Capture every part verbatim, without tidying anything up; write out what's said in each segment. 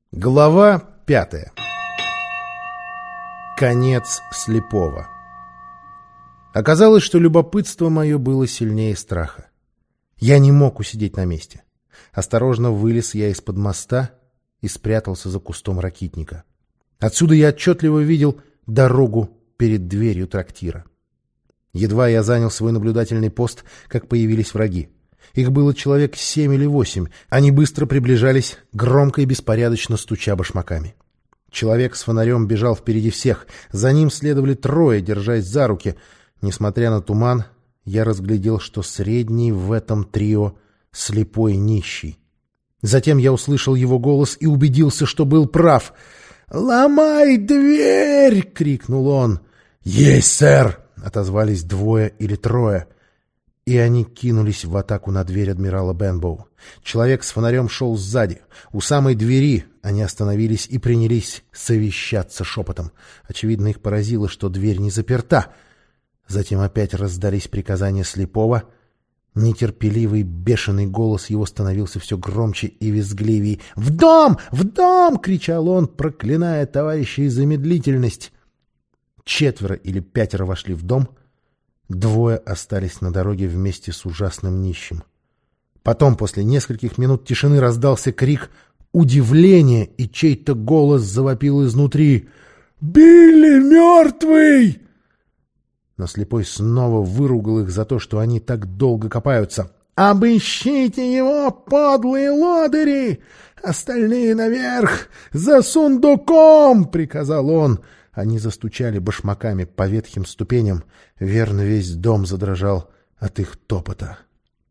Глава пятая. Конец слепого. Оказалось, что любопытство мое было сильнее страха. Я не мог усидеть на месте. Осторожно вылез я из-под моста и спрятался за кустом ракитника. Отсюда я отчетливо видел дорогу перед дверью трактира. Едва я занял свой наблюдательный пост, как появились враги. Их было человек семь или восемь. Они быстро приближались, громко и беспорядочно стуча башмаками. Человек с фонарем бежал впереди всех. За ним следовали трое, держась за руки. Несмотря на туман, я разглядел, что средний в этом трио слепой нищий. Затем я услышал его голос и убедился, что был прав. «Ломай дверь!» — крикнул он. «Есть, сэр!» — отозвались двое или трое. И они кинулись в атаку на дверь адмирала Бенбоу. Человек с фонарем шел сзади. У самой двери они остановились и принялись совещаться шепотом. Очевидно, их поразило, что дверь не заперта. Затем опять раздались приказания слепого. Нетерпеливый, бешеный голос его становился все громче и визгливее. «В дом! В дом!» — кричал он, проклиная товарищей за медлительность. Четверо или пятеро вошли в дом. Двое остались на дороге вместе с ужасным нищим. Потом, после нескольких минут тишины, раздался крик удивления, и чей-то голос завопил изнутри: «Билли мертвый!» Но слепой снова выругал их за то, что они так долго копаются. «Обыщите его, подлые лодыри! Остальные наверх! За сундуком!» — приказал он. Они застучали башмаками по ветхим ступеням. Верно, весь дом задрожал от их топота.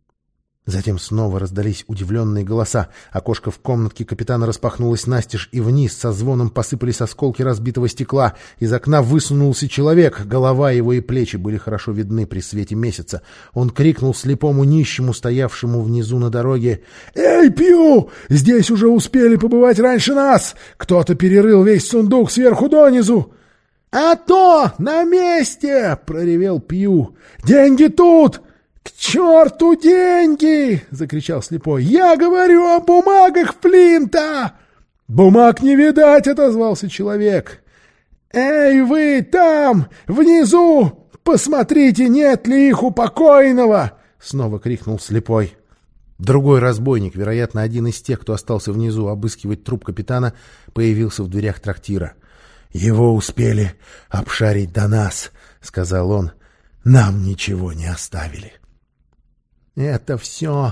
Затем снова раздались удивленные голоса. Окошко в комнатке капитана распахнулось настежь, и вниз со звоном посыпались осколки разбитого стекла. Из окна высунулся человек. Голова его и плечи были хорошо видны при свете месяца. Он крикнул слепому нищему, стоявшему внизу на дороге: «Эй, Пью! Здесь уже успели побывать раньше нас! Кто-то перерыл весь сундук сверху донизу!» «А то! На месте!» — проревел Пью. «Деньги тут! К черту деньги!» — закричал слепой. «Я говорю о бумагах Флинта!» «Бумаг не видать!» — отозвался человек. «Эй, вы там, внизу! Посмотрите, нет ли их у покойного!» — снова крикнул слепой. Другой разбойник, вероятно, один из тех, кто остался внизу обыскивать труп капитана, появился в дверях трактира. «Его успели обшарить до нас», — сказал он. «Нам ничего не оставили». «Это все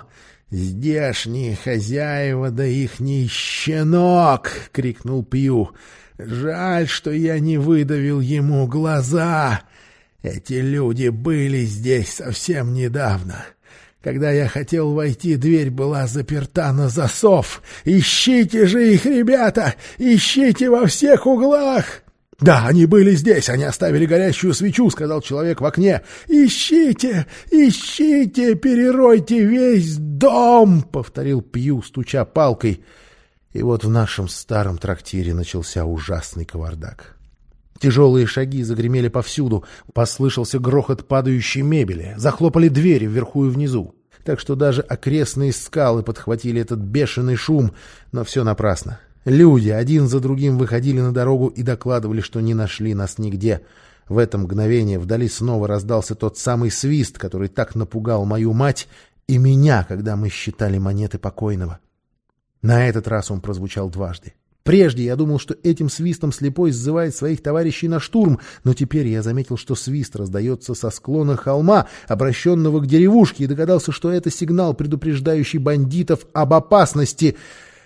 здешние хозяева, да ихний щенок!» — крикнул Пью. «Жаль, что я не выдавил ему глаза. Эти люди были здесь совсем недавно. Когда я хотел войти, дверь была заперта на засов. Ищите же их, ребята! Ищите во всех углах!» «Да, они были здесь, они оставили горящую свечу», — сказал человек в окне. «Ищите, ищите, переройте весь дом», — повторил Пью, стуча палкой. И вот в нашем старом трактире начался ужасный кавардак. Тяжелые шаги загремели повсюду, послышался грохот падающей мебели, захлопали двери вверху и внизу. Так что даже окрестные скалы подхватили этот бешеный шум, но все напрасно. Люди один за другим выходили на дорогу и докладывали, что не нашли нас нигде. В это мгновение вдали снова раздался тот самый свист, который так напугал мою мать и меня, когда мы считали монеты покойного. На этот раз он прозвучал дважды. Прежде я думал, что этим свистом слепой сзывает своих товарищей на штурм, но теперь я заметил, что свист раздается со склона холма, обращенного к деревушке, и догадался, что это сигнал, предупреждающий бандитов об опасности.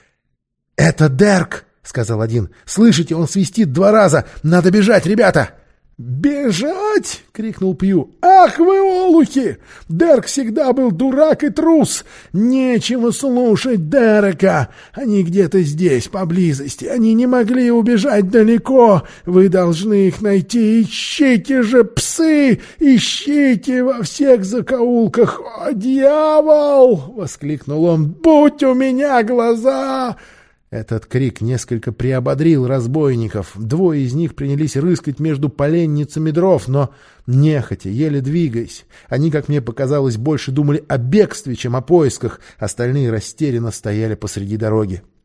«Это Дерк!» — сказал один. «Слышите, он свистит два раза! Надо бежать, ребята!» «Бежать!» — крикнул Пью. «Ах вы, олухи! Дерк всегда был дурак и трус! Нечего слушать Дерека! Они где-то здесь, поблизости! Они не могли убежать далеко! Вы должны их найти! Ищите же, псы! Ищите во всех закоулках! О, дьявол!» — воскликнул он. «Будь у меня глаза!» Этот крик несколько приободрил разбойников. Двое из них принялись рыскать между поленницами дров, но нехотя, еле двигаясь. Они, как мне показалось, больше думали о бегстве, чем о поисках. Остальные растерянно стояли посреди дороги.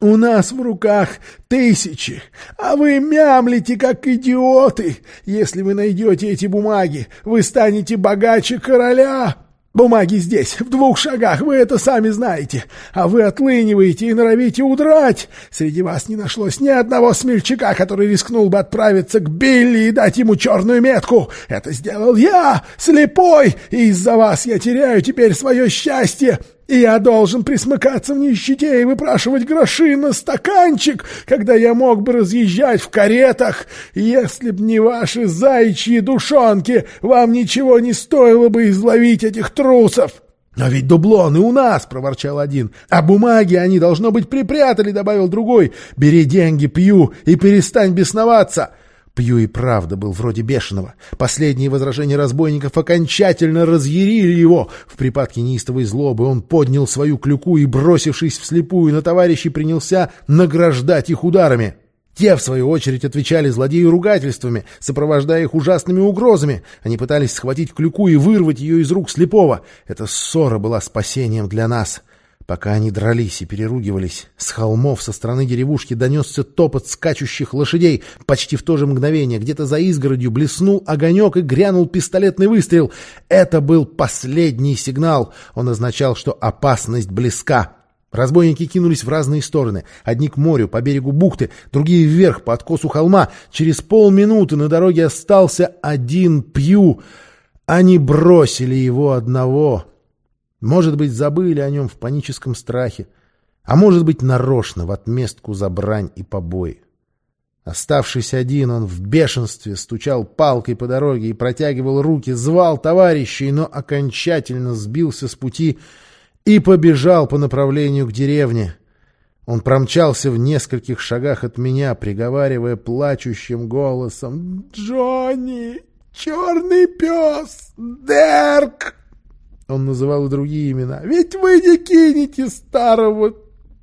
У нас в руках тысячи, а вы мямлите, как идиоты. Если вы найдете эти бумаги, вы станете богаче короля. Бумаги здесь, в двух шагах, вы это сами знаете. А вы отлыниваете и норовите удрать. Среди вас не нашлось ни одного смельчака, который рискнул бы отправиться к Билли и дать ему черную метку. Это сделал я, слепой, и из-за вас я теряю теперь свое счастье. И я должен присмыкаться в нищете и выпрашивать гроши на стаканчик, когда я мог бы разъезжать в каретах. Если б не ваши заячьи душонки, вам ничего не стоило бы изловить этих трусов. — Но ведь дублоны у нас, — проворчал один. — А бумаги они, должно быть, припрятали, — добавил другой. — Бери деньги, Пью, и перестань бесноваться. Пью и правда был вроде бешеного. Последние возражения разбойников окончательно разъярили его. В припадке неистовой злобы он поднял свою клюку и, бросившись вслепую на товарищей, принялся награждать их ударами. Те, в свою очередь, отвечали злодею ругательствами, сопровождая их ужасными угрозами. Они пытались схватить клюку и вырвать ее из рук слепого. Эта ссора была спасением для нас. Пока они дрались и переругивались, с холмов со стороны деревушки донесся топот скачущих лошадей. Почти в то же мгновение где-то за изгородью блеснул огонек и грянул пистолетный выстрел. Это был последний сигнал. Он означал, что опасность близка. Разбойники кинулись в разные стороны. Одни к морю, по берегу бухты, другие вверх, по откосу холма. Через полминуты на дороге остался один Пью. Они бросили его одного. Может быть, забыли о нем в паническом страхе, а может быть, нарочно, в отместку за брань и побои. Оставшись один, он в бешенстве стучал палкой по дороге и протягивал руки, звал товарищей, но окончательно сбился с пути и побежал по направлению к деревне. Он промчался в нескольких шагах от меня, приговаривая плачущим голосом: «Джонни! Черный пес! Дерк!» Он называл и другие имена. «Ведь вы не кинете старого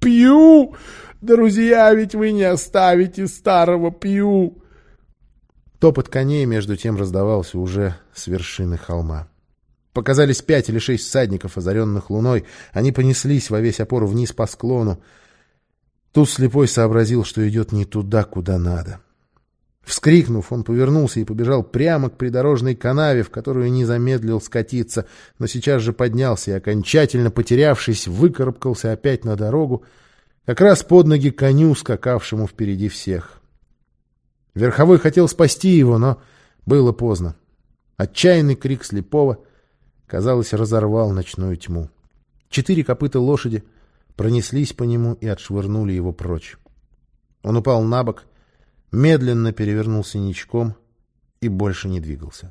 Пью! Друзья, ведь вы не оставите старого Пью!» Топот коней между тем раздавался уже с вершины холма. Показались пять или шесть всадников, озаренных луной. Они понеслись во весь опор вниз по склону. Тут слепой сообразил, что идет не туда, куда надо. Вскрикнув, он повернулся и побежал прямо к придорожной канаве, в которую не замедлил скатиться, но сейчас же поднялся и, окончательно потерявшись, выкарабкался опять на дорогу, как раз под ноги коню, скакавшему впереди всех. Верховой хотел спасти его, но было поздно. Отчаянный крик слепого, казалось, разорвал ночную тьму. Четыре копыта лошади пронеслись по нему и отшвырнули его прочь. Он упал на бок, медленно перевернулся ничком и больше не двигался.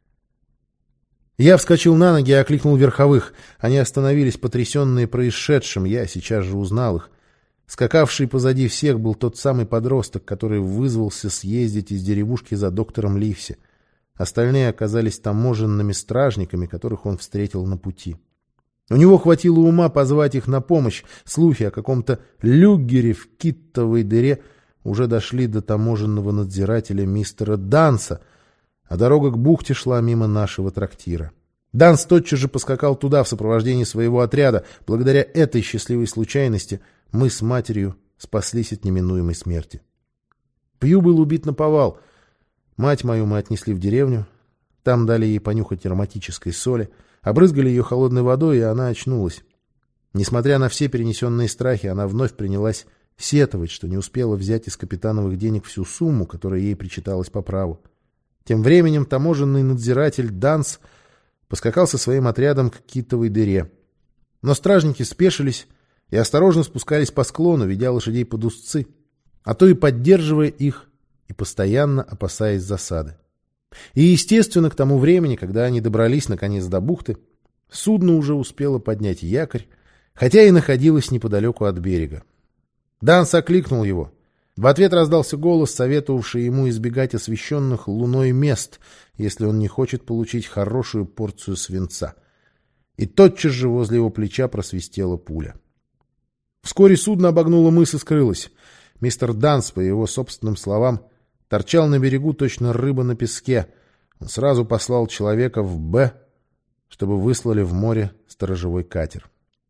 Я вскочил на ноги и окликнул верховых. Они остановились, потрясенные происшедшим. Я сейчас же узнал их. Скакавший позади всех был тот самый подросток, который вызвался съездить из деревушки за доктором Ливси. Остальные оказались таможенными стражниками, которых он встретил на пути. У него хватило ума позвать их на помощь. Слухи о каком-то люггере в киттовой дыре уже дошли до таможенного надзирателя мистера Данса, а дорога к бухте шла мимо нашего трактира. Данс тотчас же поскакал туда в сопровождении своего отряда. Благодаря этой счастливой случайности мы с матерью спаслись от неминуемой смерти. Пью был убит наповал. Мать мою мы отнесли в деревню. Там дали ей понюхать ароматической соли, обрызгали ее холодной водой, и она очнулась. Несмотря на все перенесенные страхи, она вновь принялась сетовать, что не успела взять из капитановых денег всю сумму, которая ей причиталась по праву. Тем временем таможенный надзиратель Данс поскакал со своим отрядом к китовой дыре. Но стражники спешились и осторожно спускались по склону, ведя лошадей под узцы, а то и поддерживая их и постоянно опасаясь засады. И, естественно, к тому времени, когда они добрались наконец до бухты, судно уже успело поднять якорь, хотя и находилось неподалеку от берега. Данс окликнул его. В ответ раздался голос, советовавший ему избегать освещенных луной мест, если он не хочет получить хорошую порцию свинца. И тотчас же возле его плеча просвистела пуля. Вскоре судно обогнуло мыс и скрылось. Мистер Данс, по его собственным словам, торчал на берегу точно рыба на песке. Он сразу послал человека в Б, чтобы выслали в море сторожевой катер.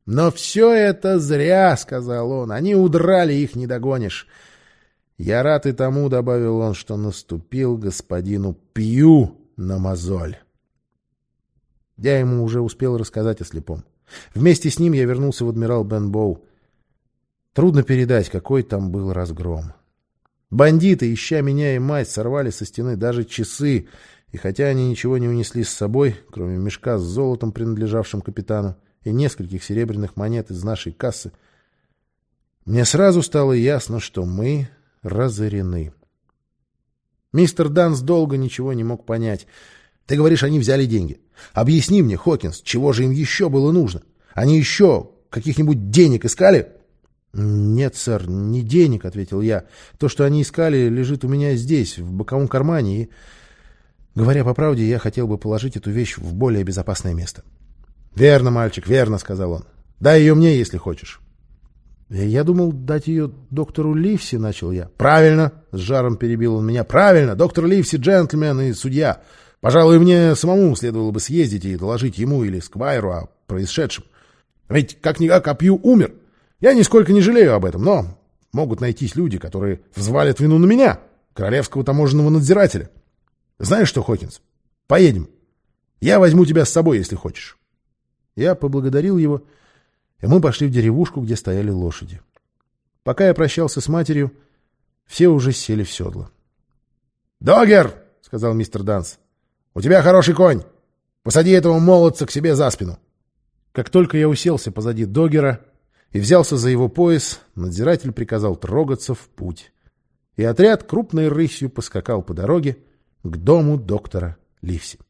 «Но все это зря», — сказал он, — «они удрали, их не догонишь». «Я рад и тому», — добавил он, — «что наступил господину Пью на мозоль». Я ему уже успел рассказать о слепом. Вместе с ним я вернулся в адмирал Бенбоу. Трудно передать, какой там был разгром. Бандиты, ища меня и мать, сорвали со стены даже часы, и хотя они ничего не унесли с собой, кроме мешка с золотом, принадлежавшим капитану, и нескольких серебряных монет из нашей кассы, мне сразу стало ясно, что мы разорены. Мистер Данс долго ничего не мог понять. «Ты говоришь, они взяли деньги. Объясни мне, Хокинс, чего же им еще было нужно? Они еще каких-нибудь денег искали?» «Нет, сэр, не денег», — ответил я. «То, что они искали, лежит у меня здесь, в боковом кармане, и, говоря по правде, я хотел бы положить эту вещь в более безопасное место». «Верно, мальчик, верно», — сказал он. «Дай ее мне, если хочешь». «Я думал дать ее доктору Ливси», — начал я. «Правильно», — с жаром перебил он меня. «Правильно, доктор Ливси джентльмен и судья. Пожалуй, мне самому следовало бы съездить и доложить ему или Сквайру о происшедшем. Ведь как-никак Апью умер. Я нисколько не жалею об этом, но могут найтись люди, которые взвалят вину на меня, королевского таможенного надзирателя. Знаешь что, Хокинс, поедем. Я возьму тебя с собой, если хочешь». Я поблагодарил его, и мы пошли в деревушку, где стояли лошади. Пока я прощался с матерью, все уже сели в седло. «Догер!» — сказал мистер Данс. «У тебя хороший конь. Посади этого молодца к себе за спину». Как только я уселся позади Догера и взялся за его пояс, надзиратель приказал трогаться в путь. И отряд крупной рысью поскакал по дороге к дому доктора Ливси.